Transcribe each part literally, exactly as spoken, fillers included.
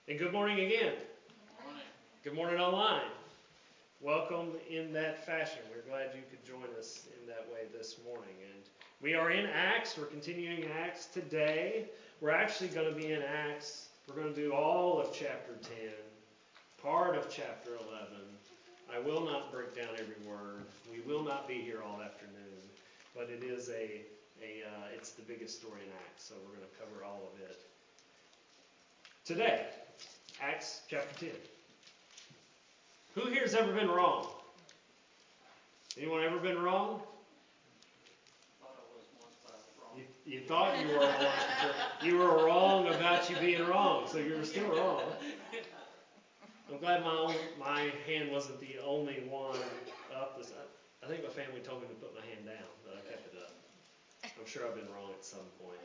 And good morning again. Good morning. Good morning online. Welcome in that fashion. We're glad you could join us in that way this morning. And we are in Acts. We're continuing Acts today. We're actually going to be in Acts. We're going to do all of chapter ten, part of chapter eleven. I will not break down every word. We will not be here all afternoon. But it is a, a uh, it's the biggest story in Acts, so we're going to cover all of it today. Acts chapter ten. Who here has ever been wrong? Anyone ever been wrong? Thought I was once I was wrong. You, you thought you were wrong. You were wrong about you being wrong, so you were still wrong. I'm glad my own, my hand wasn't the only one up. This, I, I think my family told me to put my hand down, but I kept it up. I'm sure I've been wrong at some point.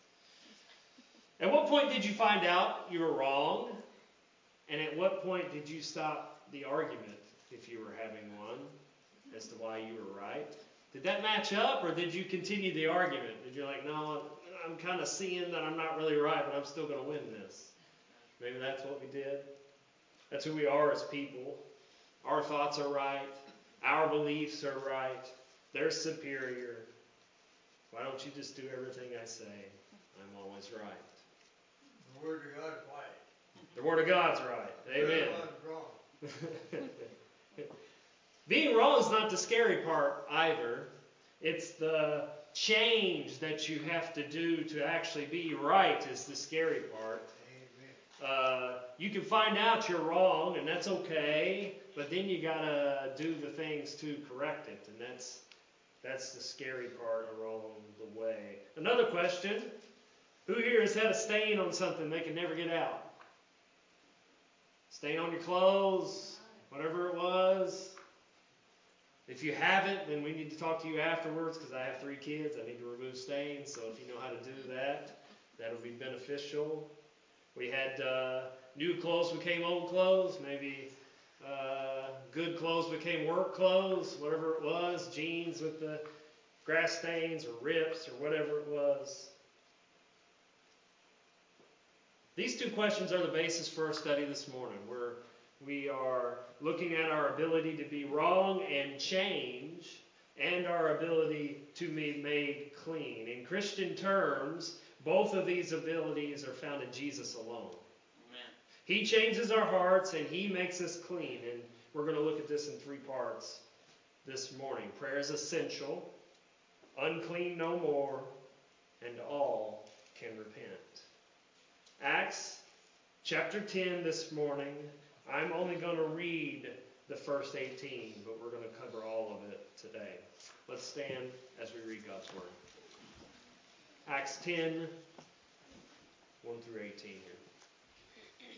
At what point did you find out you were wrong? And at what point did you stop the argument, if you were having one, as to why you were right? Did that match up, or did you continue the argument? Did you like, no, I'm kind of seeing that I'm not really right, but I'm still going to win this? Maybe that's what we did. That's who we are as people. Our thoughts are right. Our beliefs are right. They're superior. Why don't you just do everything I say? I'm always right. The Word of God is right. The Word of God's right. Amen. God's wrong. Being wrong is not the scary part either. It's the change that you have to do to actually be right is the scary part. Amen. Uh, you can find out you're wrong, and that's okay, but then you gotta do the things to correct it, and that's that's the scary part along the way. Another question: who here has had a stain on something they can never get out? Stain on your clothes, whatever it was. If you haven't, then we need to talk to you afterwards, because I have three kids. I need to remove stains, so if you know how to do that, that'll be beneficial. We had uh, new clothes became old clothes. Maybe uh, good clothes became work clothes, whatever it was. Jeans with the grass stains or rips or whatever it was. These two questions are the basis for our study this morning. We're, we are looking at our ability to be wrong and change, and our ability to be made clean. In Christian terms, both of these abilities are found in Jesus alone. Amen. He changes our hearts and He makes us clean. And we're going to look at this in three parts this morning. Prayer is essential, unclean no more, and all can repent. Acts chapter ten this morning. I'm only going to read the first eighteen, but we're going to cover all of it today. Let's stand as we read God's Word. Acts ten, one through eighteen here.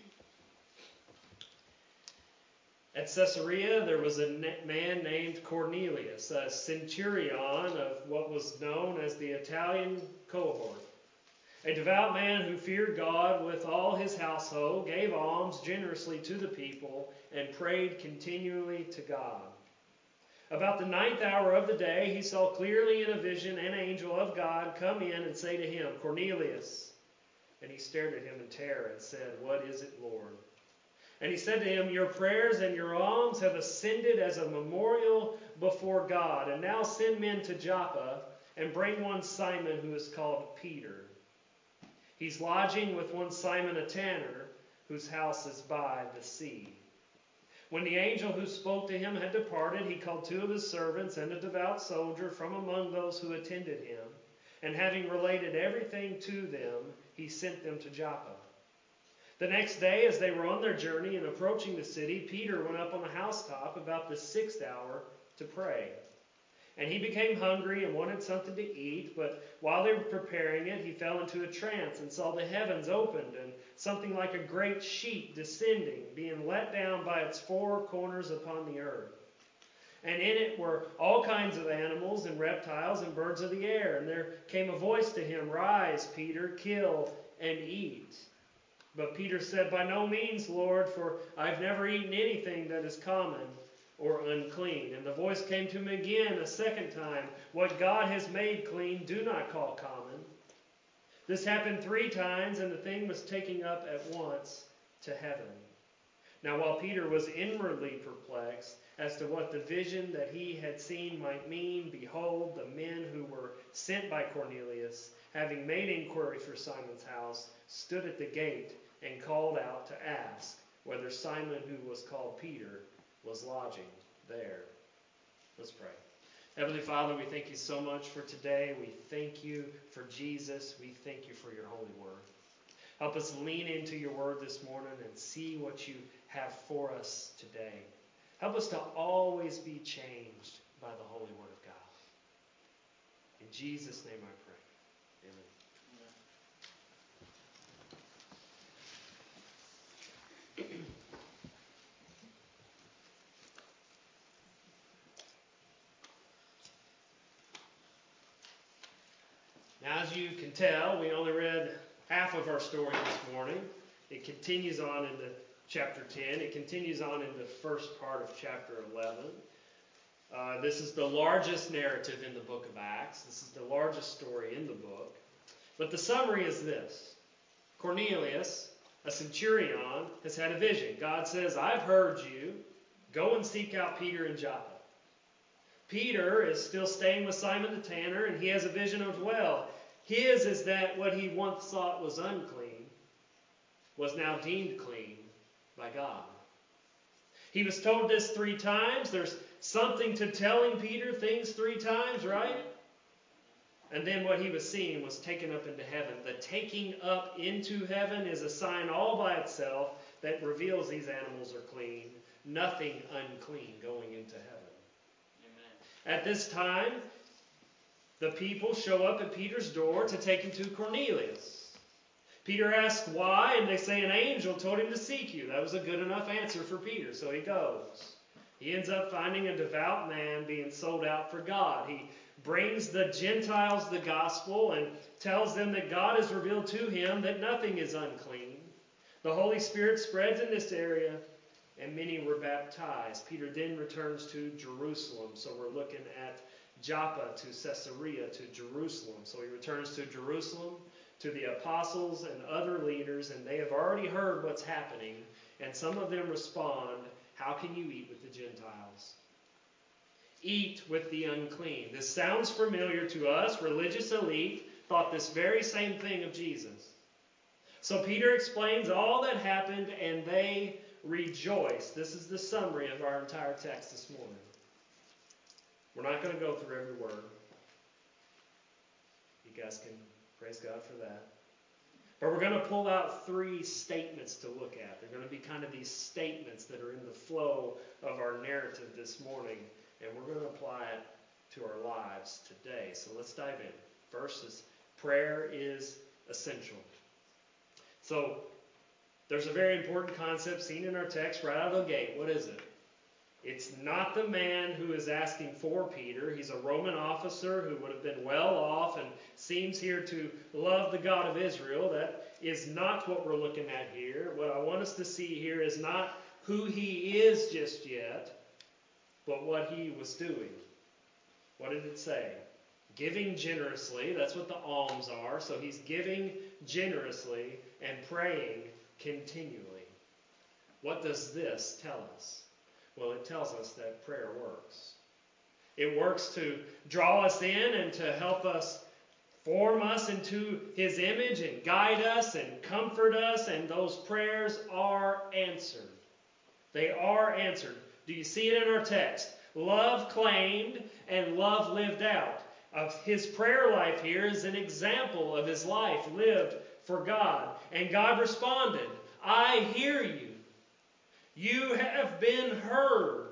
At Caesarea, there was a man named Cornelius, a centurion of what was known as the Italian cohort. A devout man who feared God with all his household, gave alms generously to the people, and prayed continually to God. About the ninth hour of the day, he saw clearly in a vision an angel of God come in and say to him, Cornelius. And he stared at him in terror and said, What is it, Lord? And he said to him, Your prayers and your alms have ascended as a memorial before God. And now send men to Joppa and bring one Simon who is called Peter. He's lodging with one Simon a tanner, whose house is by the sea. When the angel who spoke to him had departed, he called two of his servants and a devout soldier from among those who attended him. And having related everything to them, he sent them to Joppa. The next day, as they were on their journey and approaching the city, Peter went up on the housetop about the sixth hour to pray. And he became hungry and wanted something to eat, but while they were preparing it, he fell into a trance and saw the heavens opened and something like a great sheet descending, being let down by its four corners upon the earth. And in it were all kinds of animals and reptiles and birds of the air. And there came a voice to him, Rise, Peter, kill and eat. But Peter said, By no means, Lord, for I've never eaten anything that is common or unclean. And the voice came to him again a second time, What God has made clean, do not call common. This happened three times, and the thing was taken up at once to heaven. Now while Peter was inwardly perplexed as to what the vision that he had seen might mean, behold, the men who were sent by Cornelius, having made inquiry for Simon's house, stood at the gate and called out to ask whether Simon, who was called Peter, was lodging there. Let's pray. Heavenly Father, we thank you so much for today. We thank you for Jesus. We thank you for your holy word. Help us lean into your word this morning and see what you have for us today. Help us to always be changed by the holy word of God. In Jesus' name I pray. Amen. Now, as you can tell, we only read half of our story this morning. It continues on into chapter ten. It continues on in the first part of chapter eleven. Uh, this is the largest narrative in the book of Acts. This is the largest story in the book. But the summary is this. Cornelius, a centurion, has had a vision. God says, I've heard you. Go and seek out Peter in Joppa. Peter is still staying with Simon the tanner, and he has a vision as well. His is that what he once thought was unclean was now deemed clean by God. He was told this three times. There's something to telling Peter things three times, right? And then what he was seeing was taken up into heaven. The taking up into heaven is a sign all by itself that reveals these animals are clean. Nothing unclean going into heaven. Amen. At this time, the people show up at Peter's door to take him to Cornelius. Peter asks why, and they say an angel told him to seek you. That was a good enough answer for Peter, so he goes. He ends up finding a devout man being sold out for God. He brings the Gentiles the gospel and tells them that God has revealed to him that nothing is unclean. The Holy Spirit spreads in this area, and many were baptized. Peter then returns to Jerusalem. So we're looking at Joppa to Caesarea to Jerusalem. So he returns to Jerusalem, to the apostles and other leaders, and they have already heard what's happening. And some of them respond, how can you eat with the Gentiles? Eat with the unclean. This sounds familiar to us. Religious elite thought this very same thing of Jesus. So Peter explains all that happened, and they rejoice. This is the summary of our entire text this morning. We're not going to go through every word. You guys can praise God for that. But we're going to pull out three statements to look at. They're going to be kind of these statements that are in the flow of our narrative this morning. And we're going to apply it to our lives today. So let's dive in. First is prayer is essential. So there's a very important concept seen in our text right out of the gate. What is it? It's not the man who is asking for Peter. He's a Roman officer who would have been well off and seems here to love the God of Israel. That is not what we're looking at here. What I want us to see here is not who he is just yet, but what he was doing. What did it say? Giving generously. That's what the alms are. So he's giving generously and praying continually. What does this tell us? Well, it tells us that prayer works. It works to draw us in and to help us form us into his image and guide us and comfort us, and those prayers are answered. They are answered. Do you see it in our text? Love claimed and love lived out. Of his prayer life here is an example of his life lived for God. And God responded, I hear you. You have been heard.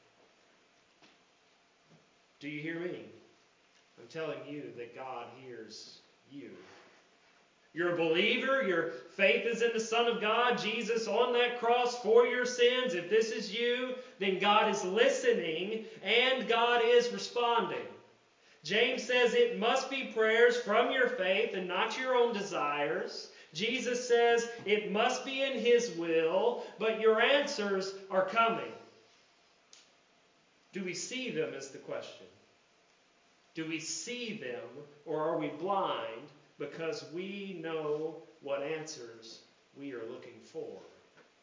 Do you hear me? I'm telling you that God hears you. You're a believer. Your faith is in the Son of God, Jesus on that cross for your sins. If this is you, then God is listening and God is responding. James says it must be prayers from your faith and not your own desires. Jesus says it must be in his will, but your answers are coming. Do we see them is the question. Do we see them, or are we blind because we know what answers we are looking for?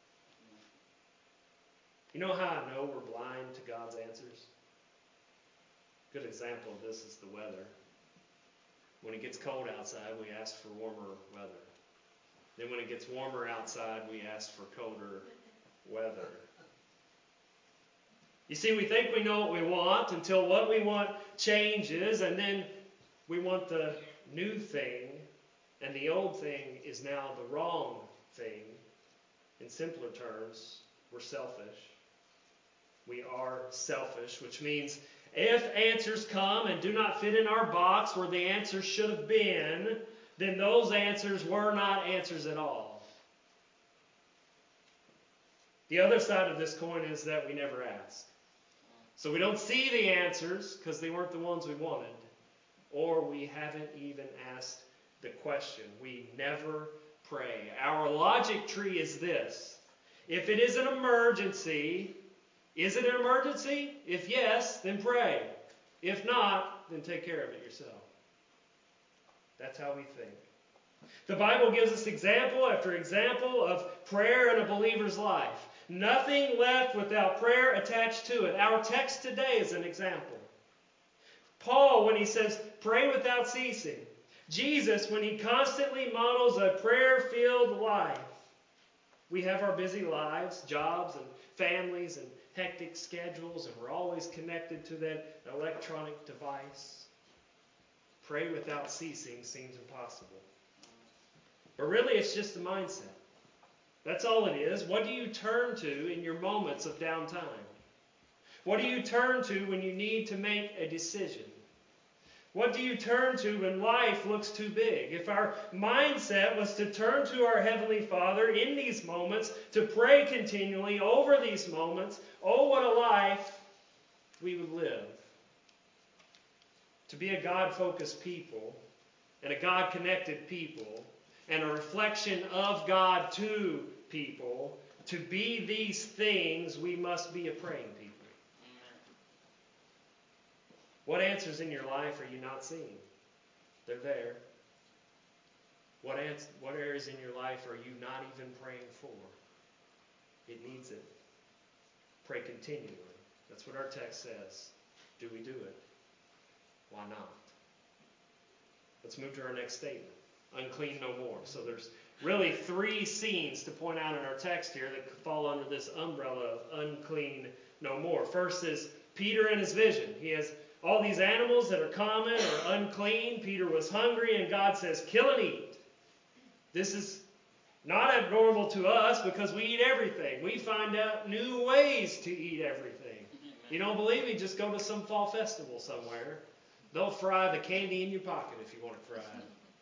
You know how I know we're blind to God's answers? A good example of this is the weather. When it gets cold outside, we ask for warmer weather. Then when it gets warmer outside, we ask for colder weather. You see, we think we know what we want until what we want changes, and then we want the new thing, and the old thing is now the wrong thing. In simpler terms, we're selfish. We are selfish, which means if answers come and do not fit in our box where the answers should have been, then those answers were not answers at all. The other side of this coin is that we never ask. So we don't see the answers because they weren't the ones we wanted, or we haven't even asked the question. We never pray. Our logic tree is this. If it is an emergency, is it an emergency? If yes, then pray. If not, then take care of it yourself. That's how we think. The Bible gives us example after example of prayer in a believer's life. Nothing left without prayer attached to it. Our text today is an example. Paul, when he says, pray without ceasing. Jesus, when he constantly models a prayer-filled life. We have our busy lives, jobs and families and hectic schedules, and we're always connected to that electronic device. Pray without ceasing seems impossible. But really, it's just a mindset. That's all it is. What do you turn to in your moments of downtime? What do you turn to when you need to make a decision? What do you turn to when life looks too big? If our mindset was to turn to our Heavenly Father in these moments, to pray continually over these moments, oh, what a life we would live. To be a God-focused people and a God-connected people and a reflection of God to people, to be these things, we must be a praying people. What answers in your life are you not seeing? They're there. What, ans- what areas in your life are you not even praying for? It needs it. Pray continually. That's what our text says. Do we do it? Why not? Let's move to our next statement. Unclean no more. So there's really three scenes to point out in our text here that fall under this umbrella of unclean no more. First is Peter and his vision. He has all these animals that are common or unclean. Peter was hungry, and God says, kill and eat. This is not abnormal to us because we eat everything. We find out new ways to eat everything. You don't believe me? Just go to some fall festival somewhere. They'll fry the candy in your pocket if you want it fried.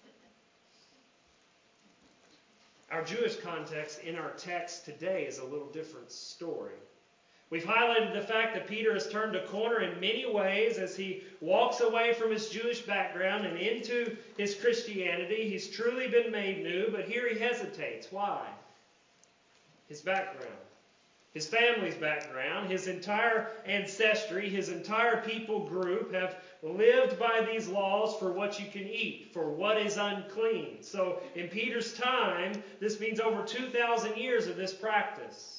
Our Jewish context in our text today is a little different story. We've highlighted the fact that Peter has turned a corner in many ways as he walks away from his Jewish background and into his Christianity. He's truly been made new, but here he hesitates. Why? His background. His family's background, his entire ancestry, his entire people group have lived by these laws for what you can eat, for what is unclean. So in Peter's time, this means over two thousand years of this practice.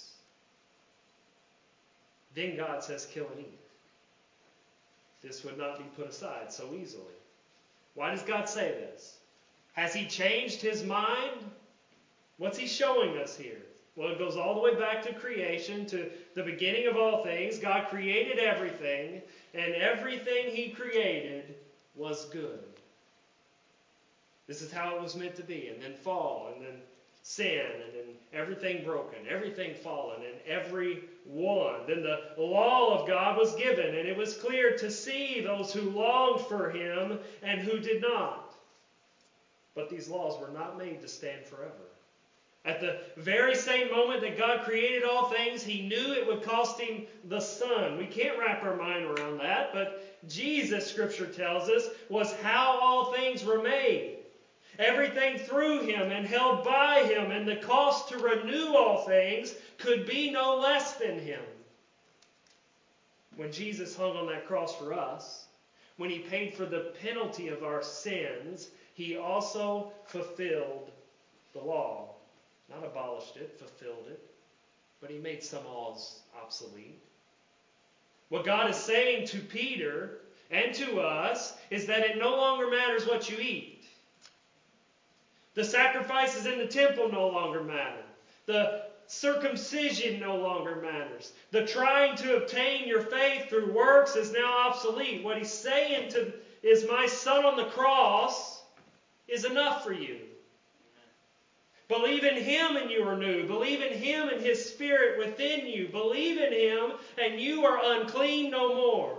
Then God says, kill and eat. This would not be put aside so easily. Why does God say this? Has he changed his mind? What's he showing us here? Well, it goes all the way back to creation, to the beginning of all things. God created everything, and everything he created was good. This is how it was meant to be. And then fall, and then sin, and then everything broken, everything fallen, and every one. Then the law of God was given, and it was clear to see those who longed for him and who did not. But these laws were not made to stand forever. At the very same moment that God created all things, he knew it would cost him the Son. We can't wrap our mind around that, but Jesus, Scripture tells us, was how all things were made. Everything through him and held by him, and the cost to renew all things could be no less than him. When Jesus hung on that cross for us, when he paid for the penalty of our sins, he also fulfilled the law. Not abolished it, fulfilled it. but he made some laws obsolete. What God is saying to Peter and to us is that it no longer matters what you eat. The sacrifices in the temple no longer matter. The circumcision no longer matters. The trying to obtain your faith through works is now obsolete. What he's saying to is, my son on the cross is enough for you. Believe in Him and you are new. Believe in Him and His Spirit within you. Believe in Him and you are unclean no more.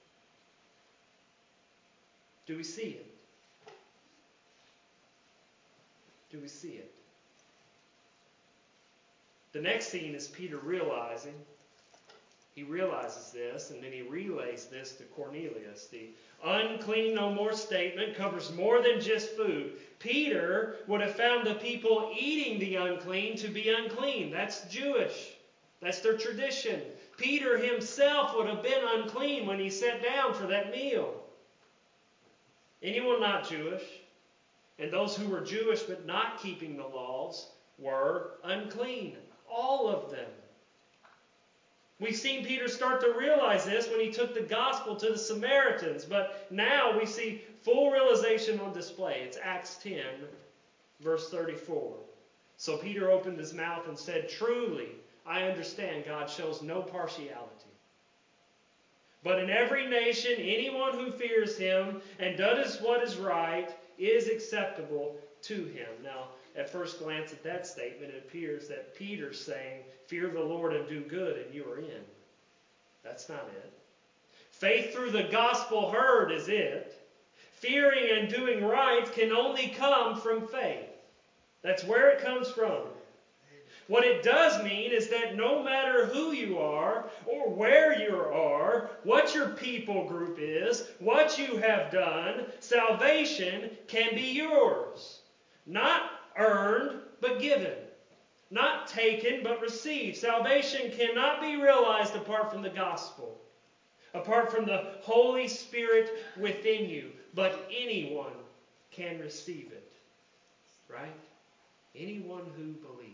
Do we see it? Do we see it? The next scene is Peter realizing, he realizes this, and then he relays this to Cornelius. The unclean no more statement covers more than just food. Peter would have found the people eating the unclean to be unclean. That's Jewish. That's their tradition. Peter himself would have been unclean when he sat down for that meal. Anyone not Jewish, and those who were Jewish but not keeping the laws, were unclean. All of them. We've seen Peter start to realize this when he took the gospel to the Samaritans, but now we see full realization on display. It's Acts ten, verse thirty-four. So Peter opened his mouth and said, truly, I understand God shows no partiality. But in every nation, anyone who fears Him and does what is right is acceptable to Him. Now, at first glance at that statement, it appears that Peter's saying, fear the Lord and do good, and you are in. That's not it. Faith through the gospel heard is it. Fearing and doing right can only come from faith. That's where it comes from. What it does mean is that no matter who you are, or where you are, what your people group is, what you have done, salvation can be yours. Not earned, but given. Not taken, but received. Salvation cannot be realized apart from the gospel, apart from the Holy Spirit within you. But anyone can receive it. Right? Anyone who believes.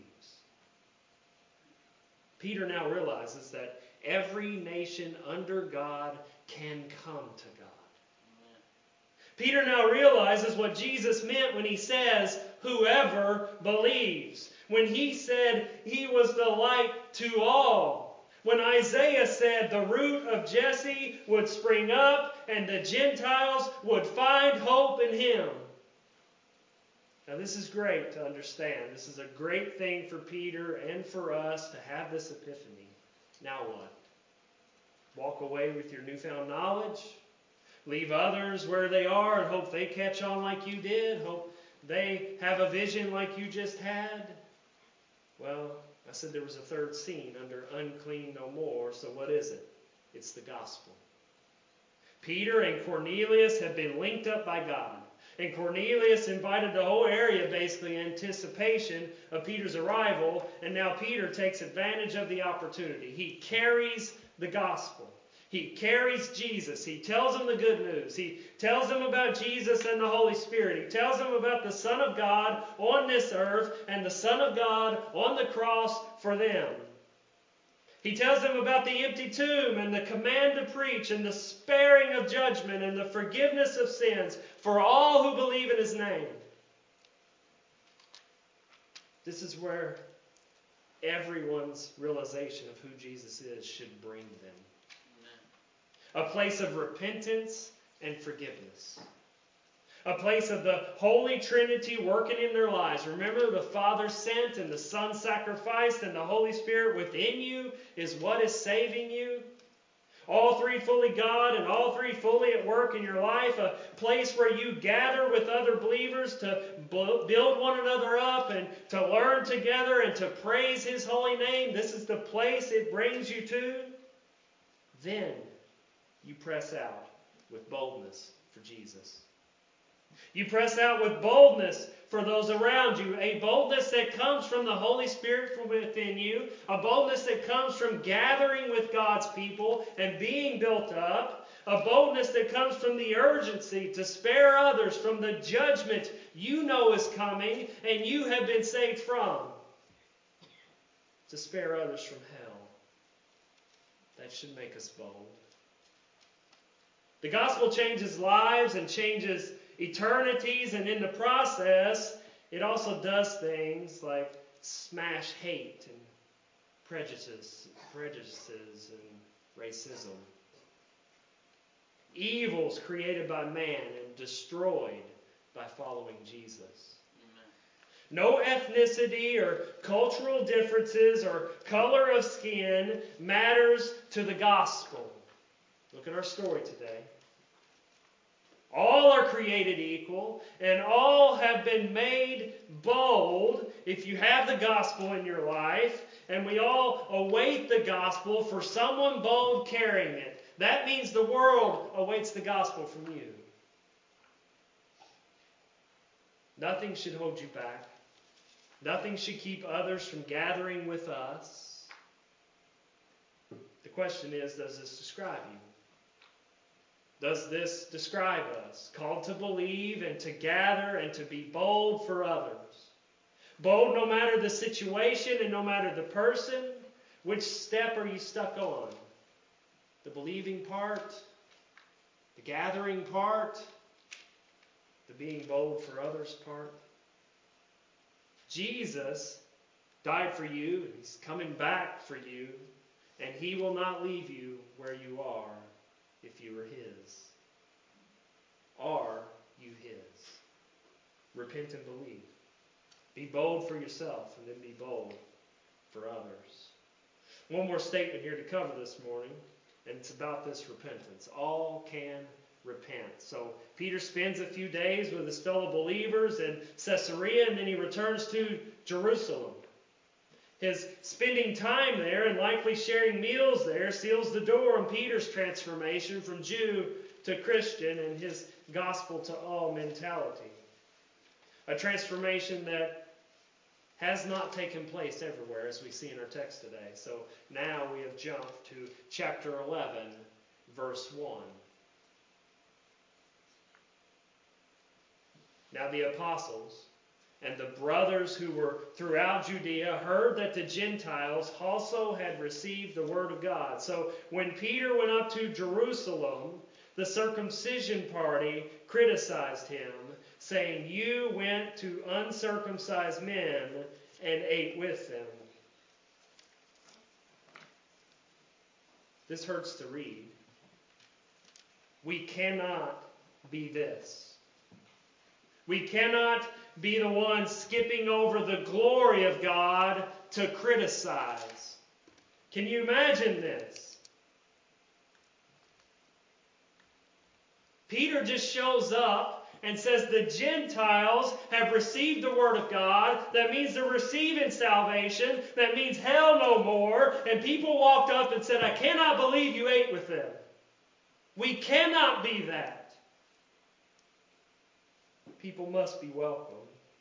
Peter now realizes that every nation under God can come to God. Peter now realizes what Jesus meant when he says, whoever believes. When he said he was the light to all. When Isaiah said the root of Jesse would spring up and the Gentiles would find hope in him. Now this is great to understand. This is a great thing for Peter and for us to have this epiphany. Now what? Walk away with your newfound knowledge? Leave others where they are and hope they catch on like you did? Hope they have a vision like you just had? Well, I said there was a third scene under unclean no more. So what is it? It's the gospel. Peter and Cornelius have been linked up by God. And Cornelius invited the whole area basically in anticipation of Peter's arrival. And now Peter takes advantage of the opportunity. He carries the gospel. He carries Jesus. He tells them the good news. He tells them about Jesus and the Holy Spirit. He tells them about the Son of God on this earth and the Son of God on the cross for them. He tells them about the empty tomb and the command to preach and the sparing of judgment and the forgiveness of sins for all who believe in His name. This is where everyone's realization of who Jesus is should bring them. A place of repentance and forgiveness. A place of the Holy Trinity working in their lives. Remember, the Father sent and the Son sacrificed and the Holy Spirit within you is what is saving you. All three fully God and all three fully at work in your life. A place where you gather with other believers to build one another up and to learn together and to praise His holy name. This is the place it brings you to. Then you press out with boldness for Jesus. You press out with boldness for those around you. A boldness that comes from the Holy Spirit from within you. A boldness that comes from gathering with God's people and being built up. A boldness that comes from the urgency to spare others from the judgment you know is coming and you have been saved from. to spare others from hell. That should make us bold. The gospel changes lives and changes eternities, and in the process, it also does things like smash hate and prejudices, prejudices and racism. Evils created by man and destroyed by following Jesus. No ethnicity or cultural differences or color of skin matters to the gospel. Look at our story today. All are created equal, and all have been made bold if you have the gospel in your life, and we all await the gospel for someone bold carrying it. That means the world awaits the gospel from you. Nothing should hold you back. Nothing should keep others from gathering with us. The question is, does this describe you? Does this describe us? Called to believe and to gather and to be bold for others. Bold no matter the situation and no matter the person. Which step are you stuck on? The believing part? The gathering part? The being bold for others part? Jesus died for you, and He's coming back for you, and He will not leave you where you are if you are His. Are you His? Repent and believe. Be bold for yourself, and then be bold for others. One more statement here to cover this morning, and it's about this repentance. All can repent. So Peter spends a few days with his fellow believers in Caesarea, and then he returns to Jerusalem. His spending time there and likely sharing meals there seals the door on Peter's transformation from Jew to Christian and his gospel to all mentality. A transformation that has not taken place everywhere, as we see in our text today. So now we have jumped to chapter eleven, verse one. Now the apostles and the brothers who were throughout Judea heard that the Gentiles also had received the word of God. So when Peter went up to Jerusalem, the circumcision party criticized him, saying, "You went to uncircumcised men and ate with them." This hurts to read. We cannot be this. We cannot be the ones skipping over the glory of God to criticize. Can you imagine this? Peter just shows up and says the Gentiles have received the word of God. That means they're receiving salvation. That means hell no more. And people walked up and said, "I cannot believe you ate with them." We cannot be that. People must be welcome.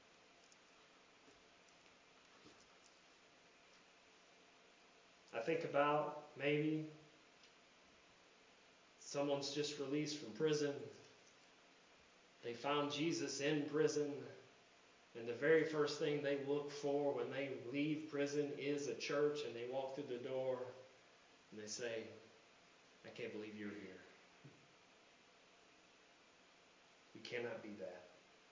I think about maybe someone's just released from prison. They found Jesus in prison. And the very first thing they look for when they leave prison is a church, and they walk through the door and they say, "I can't believe you're here." We cannot be that.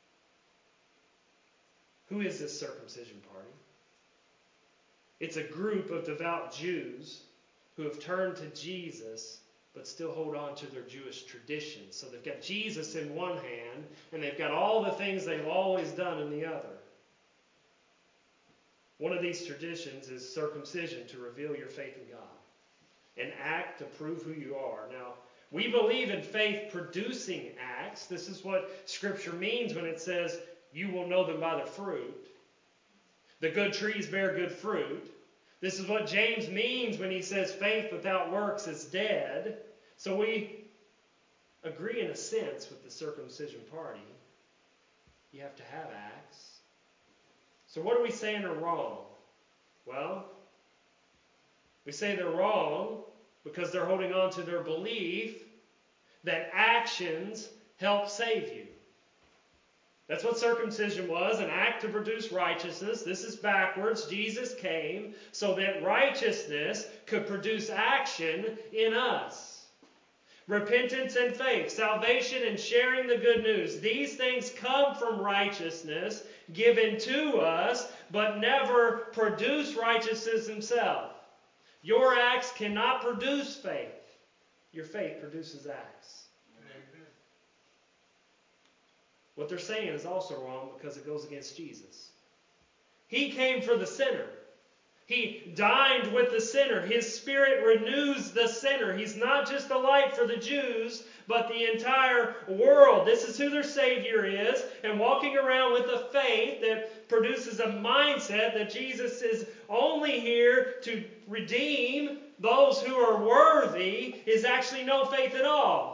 Who is this circumcision party? It's a group of devout Jews who have turned to Jesus but still hold on to their Jewish traditions. So they've got Jesus in one hand, and they've got all the things they've always done in the other. One of these traditions is circumcision, to reveal your faith in God. An act to prove who you are. Now, we believe in faith producing acts. This is what Scripture means when it says, "You will know them by their fruit." The good trees bear good fruit. This is what James means when he says faith without works is dead. So we agree in a sense with the circumcision party. You have to have acts. So what are we saying are wrong? Well, we say they're wrong because they're holding on to their belief that actions help save you. That's what circumcision was, an act to produce righteousness. This is backwards. Jesus came so that righteousness could produce action in us. Repentance and faith, salvation and sharing the good news. These things come from righteousness given to us, but never produce righteousness himself. Your acts cannot produce faith. Your faith produces acts. What they're saying is also wrong because it goes against Jesus. He came for the sinner. He dined with the sinner. His Spirit renews the sinner. He's not just the light for the Jews, but the entire world. This is who their Savior is. And walking around with a faith that produces a mindset that Jesus is only here to redeem those who are worthy is actually no faith at all.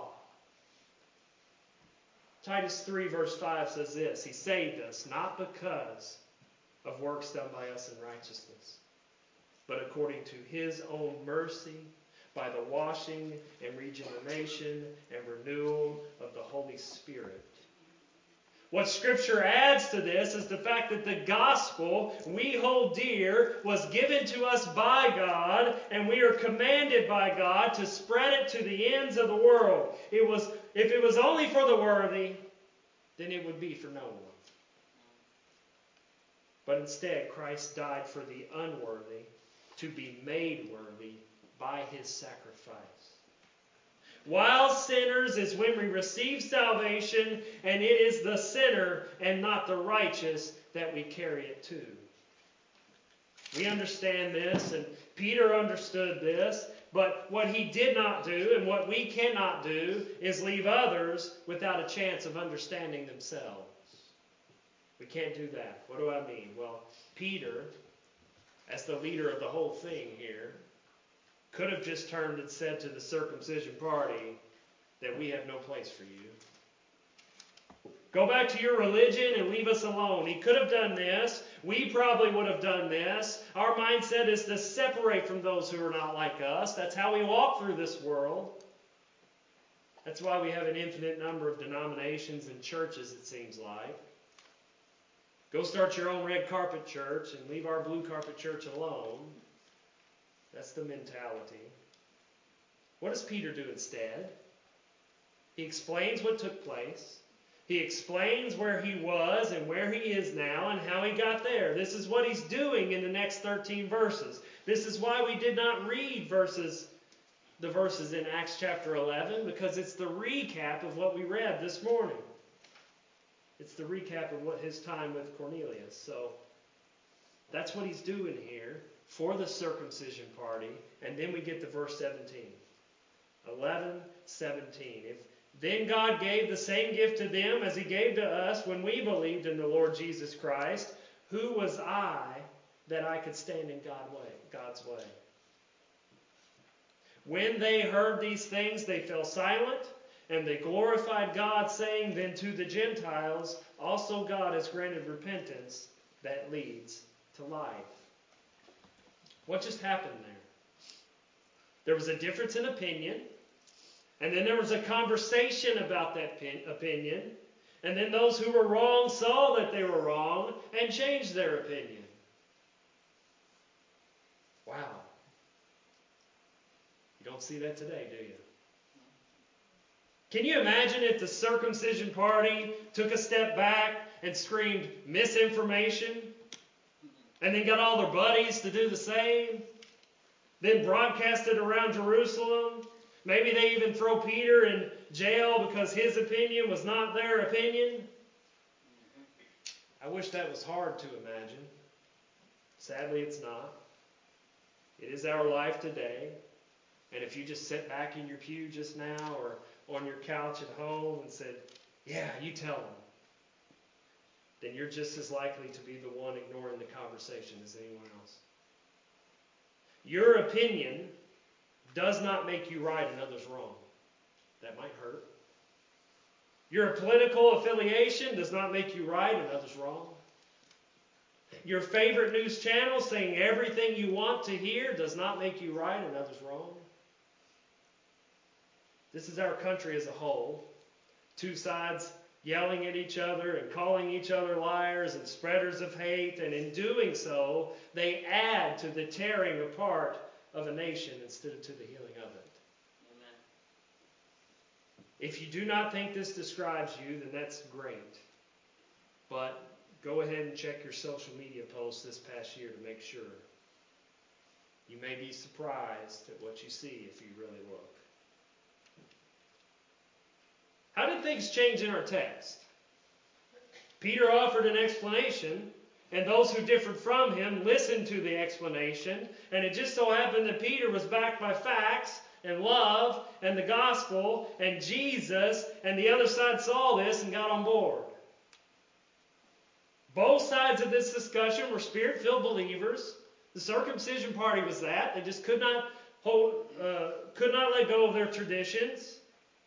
Titus three verse five says this, He saved us not because of works done by us in righteousness, but according to His own mercy, by the washing and regeneration and renewal of the Holy Spirit. What Scripture adds to this is the fact that the gospel we hold dear was given to us by God, and we are commanded by God to spread it to the ends of the world. It was, if it was only for the worthy, then it would be for no one. But instead, Christ died for the unworthy to be made worthy by His sacrifice. While sinners is when we receive salvation, and it is the sinner and not the righteous that we carry it to. We understand this, and Peter understood this, but what he did not do, and what we cannot do, is leave others without a chance of understanding themselves. We can't do that. What do I mean? Well, Peter, as the leader of the whole thing here, could have just turned and said to the circumcision party that we have no place for you. Go back to your religion and leave us alone. He could have done this. We probably would have done this. Our mindset is to separate from those who are not like us. That's how we walk through this world. That's why we have an infinite number of denominations and churches, it seems like. Go start your own red carpet church and leave our blue carpet church alone. That's the mentality. What does Peter do instead? He explains what took place. He explains where he was and where he is now and how he got there. This is what he's doing in the next thirteen verses. This is why we did not read verses, the verses in Acts chapter eleven, because it's the recap of what we read this morning. It's the recap of what his time with Cornelius. So that's what he's doing here for the circumcision party. And then we get to verse seventeen. eleven, seventeen. If then God gave the same gift to them as He gave to us when we believed in the Lord Jesus Christ, who was I that I could stand in God way, God's way? When they heard these things, they fell silent, and they glorified God, saying, Then to the Gentiles also God has granted repentance that leads to life. What just happened there? There was a difference in opinion, and then there was a conversation about that opinion, and then those who were wrong saw that they were wrong and changed their opinion. Wow. You don't see that today, do you? Can you imagine if the circumcision party took a step back and screamed misinformation, and then got all their buddies to do the same, then broadcast it around Jerusalem? Maybe they even throw Peter in jail because his opinion was not their opinion. I wish that was hard to imagine. Sadly, it's not. It is our life today. And if you just sit back in your pew just now or on your couch at home and said, yeah, you tell them, then you're just as likely to be the one ignoring the conversation as anyone else. Your opinion does not make you right and others wrong. That might hurt. Your political affiliation does not make you right and others wrong. Your favorite news channel saying everything you want to hear does not make you right and others wrong. This is our country as a whole. Two sides yelling at each other and calling each other liars and spreaders of hate. And in doing so, they add to the tearing apart of a nation instead of to the healing of it. Amen. If you do not think this describes you, then that's great. But go ahead and check your social media posts this past year to make sure. You may be surprised at what you see if you really look. How did things change in our text? Peter offered an explanation, and those who differed from him listened to the explanation, and it just so happened that Peter was backed by facts and love and the gospel and Jesus, and the other side saw this and got on board. Both sides of this discussion were Spirit-filled believers. The circumcision party was that. They just could not hold, uh, could not let go of their traditions.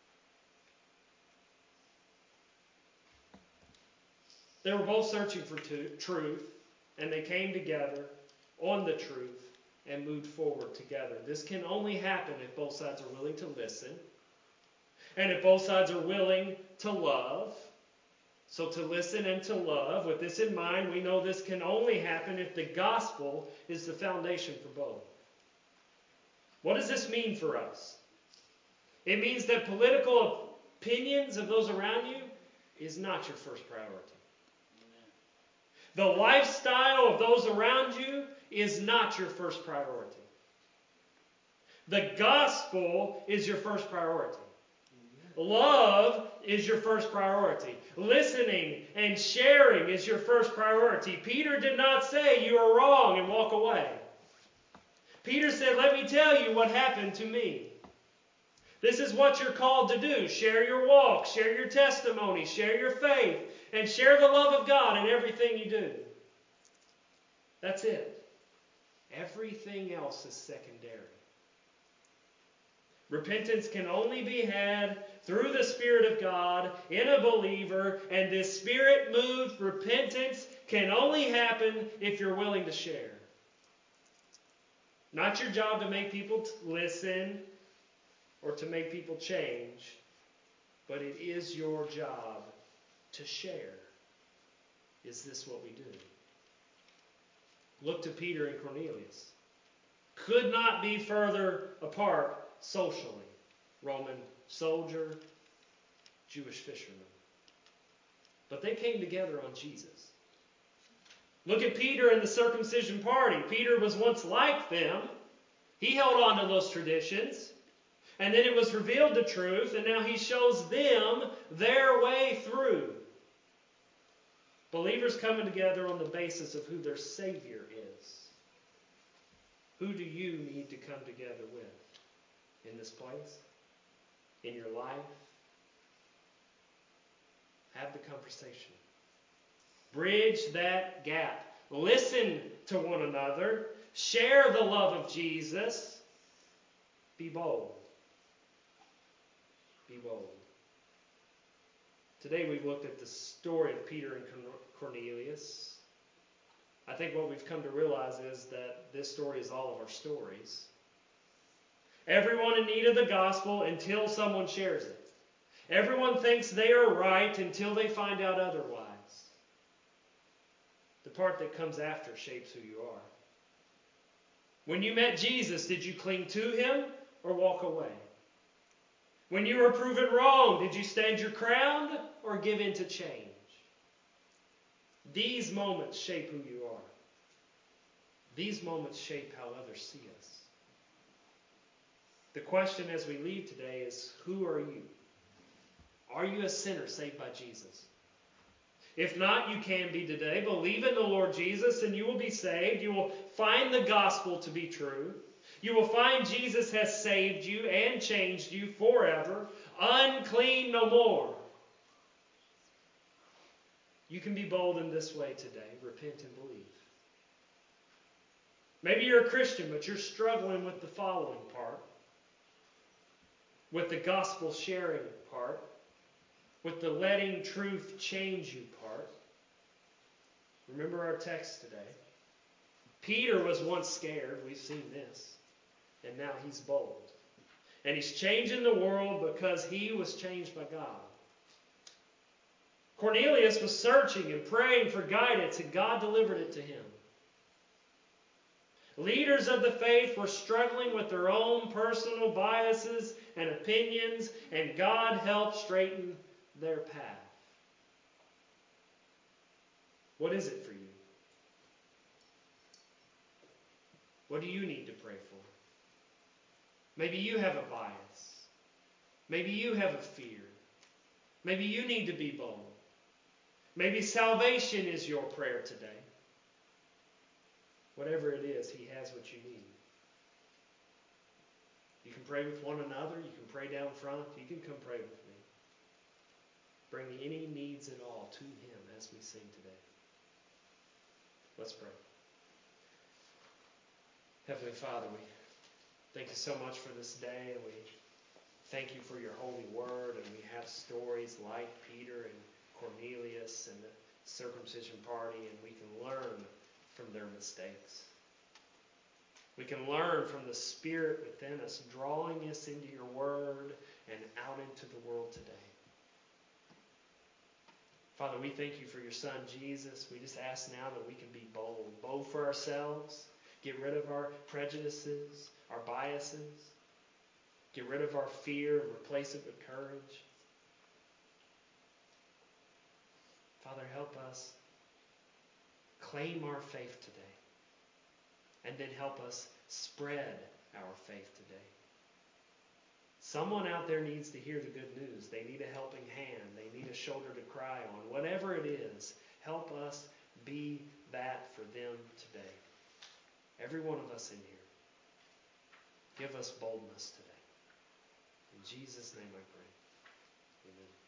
They were both searching for t- truth, and they came together on the truth and moved forward together. This can only happen if both sides are willing to listen, and if both sides are willing to love. So to listen and to love, with this in mind, we know this can only happen if the gospel is the foundation for both. What does this mean for us? It means that political opinions of those around you is not your first priority. The lifestyle of those around you is not your first priority. The gospel is your first priority. Love is your first priority. Listening and sharing is your first priority. Peter did not say you are wrong and walk away. Peter said, let me tell you what happened to me. This is what you're called to do. Share your walk, share your testimony, share your faith, and share the love of God in everything you do. That's it. Everything else is secondary. Repentance can only be had through the Spirit of God in a believer, and this Spirit-moved repentance can only happen if you're willing to share. Not your job to make people listen or to make people change, but it is your job to share. Is this what we do? Look to Peter and Cornelius. Could not be further apart socially. Roman soldier, Jewish fisherman. But they came together on Jesus. Look at Peter and the circumcision party. Peter was once like them. He held on to those traditions. And then it was revealed the truth, and now he shows them their way through. Believers coming together on the basis of who their Savior is. Who do you need to come together with in this place? In your life? Have the conversation. Bridge that gap. Listen to one another. Share the love of Jesus. Be bold. Be bold. Today we've looked at the story of Peter and Cornelius. I think what we've come to realize is that this story is all of our stories. Everyone in need of the gospel until someone shares it. Everyone thinks they are right until they find out otherwise. The part that comes after shapes who you are. When you met Jesus, did you cling to him or walk away? When you were proven wrong, did you stand your ground or give in to change? These moments shape who you are. These moments shape how others see us. The question as we leave today is, who are you? Are you a sinner saved by Jesus? If not, you can be today. Believe in the Lord Jesus and you will be saved. You will find the gospel to be true. You will find Jesus has saved you and changed you forever. Unclean no more. You can be bold in this way today. Repent and believe. Maybe you're a Christian, but you're struggling with the following part. With the gospel sharing part. With the letting truth change you part. Remember our text today. Peter was once scared. We've seen this. And now he's bold. And he's changing the world because he was changed by God. Cornelius was searching and praying for guidance, and God delivered it to him. Leaders of the faith were struggling with their own personal biases and opinions, and God helped straighten their path. What is it for you? What do you need to pray for? Maybe you have a bias. Maybe you have a fear. Maybe you need to be bold. Maybe salvation is your prayer today. Whatever it is, He has what you need. You can pray with one another. You can pray down front. You can come pray with me. Bring any needs at all to Him as we sing today. Let's pray. Heavenly Father, we thank you so much for this day, and we thank you for your holy word, and we have stories like Peter and Cornelius and the circumcision party, and we can learn from their mistakes. We can learn from the Spirit within us, drawing us into your word and out into the world today. Father, we thank you for your Son, Jesus. We just ask now that we can be bold. Bold for ourselves. Get rid of our prejudices, our biases. Get rid of our fear and replace it with courage. Father, help us claim our faith today. And then help us spread our faith today. Someone out there needs to hear the good news. They need a helping hand. They need a shoulder to cry on. Whatever it is, help us be that for them today. Every one of us in here. Give us boldness today. In Jesus' name I pray. Amen.